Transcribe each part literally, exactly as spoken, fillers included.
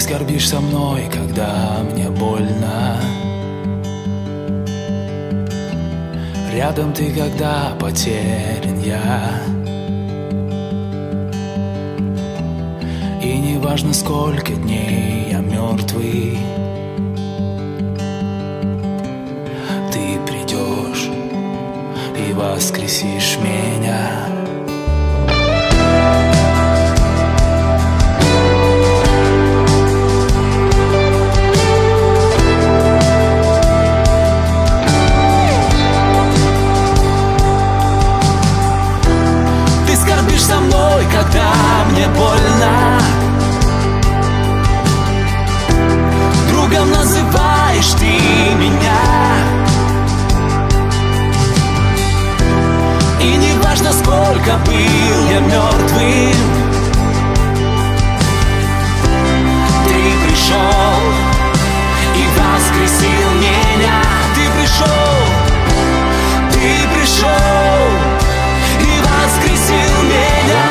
скорбишь со мной, когда мне больно. Рядом ты, когда потерян я. И не важно, сколько дней я мертвый, ты придешь и воскресишь меня. Со мной, когда мне больно. Другом называешь ты меня. И не важно, сколько был я мертвым, ты пришел и воскресил меня. Ты пришел, ты пришел и воскресил меня.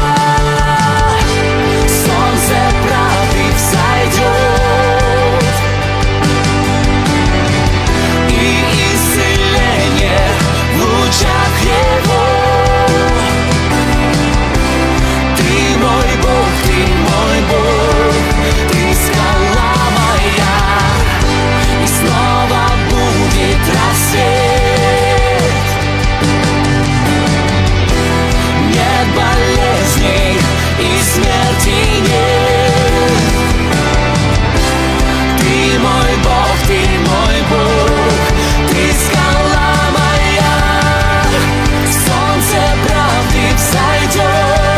Солнце правды взойдет, и исцеление в лучах его. Ты мой Бог, ты мой Бог, ты скала моя, и снова будет рассвет. Нет болезней и смерти нет. Ты мой Бог, ты мой Бог, ты скала моя. Солнце правды взойдет,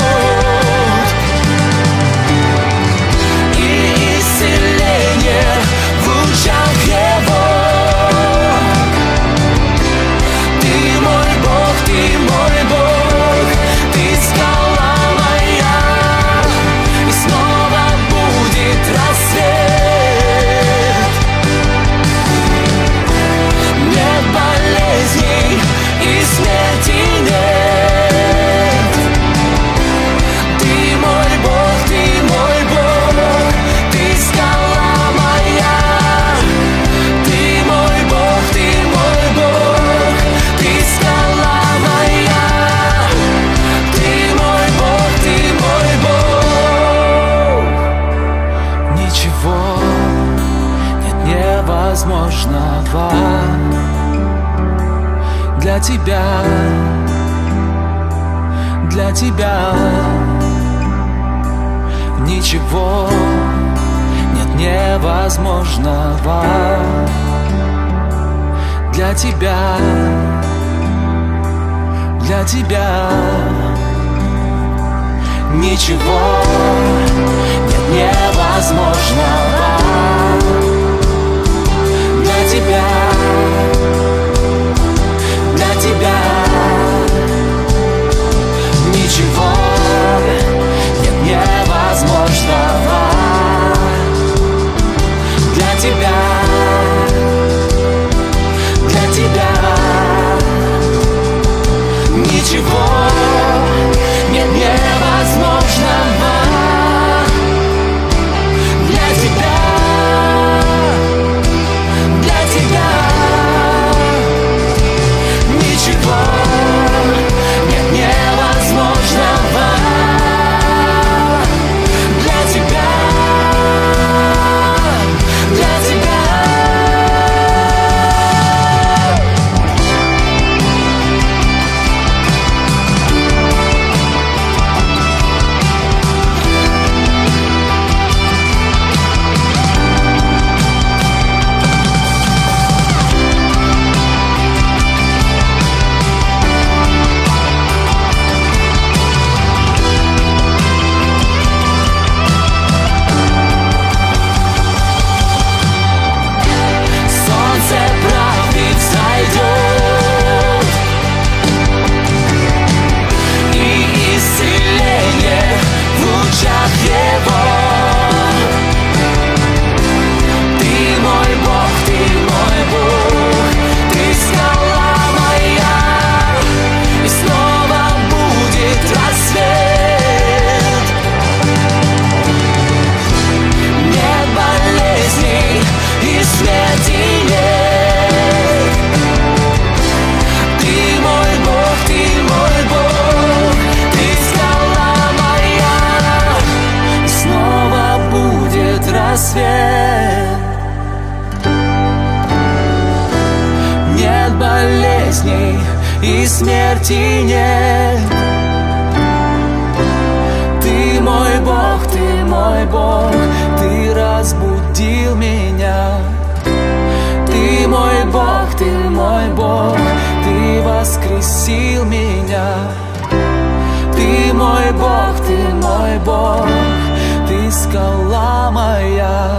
и исцеление в лучах его. Ты мой Бог, ты мой Бог, ты скала моя, и снова будет рассвет. Нет болезней и смерти нет. Ты мой Бог, ты мой Бог, ты скала моя. Ты мой Бог, ты мой Бог, ты скала моя. Ты мой Бог, ты мой Бог. Ничего нет невозможного для тебя, для тебя. Ничего нет невозможного для тебя, для тебя. Ничего нет невозможного для тебя, для тебя. Ничего нет невозможного для тебя, для тебя. Ничего нет невозможного для тебя. болезней и смерти нет. Ты мой Бог, ты мой Бог, ты разбудил меня. Ты мой Бог, ты мой Бог, ты воскресил меня. Ты мой Бог, ты мой Бог, ты скала моя.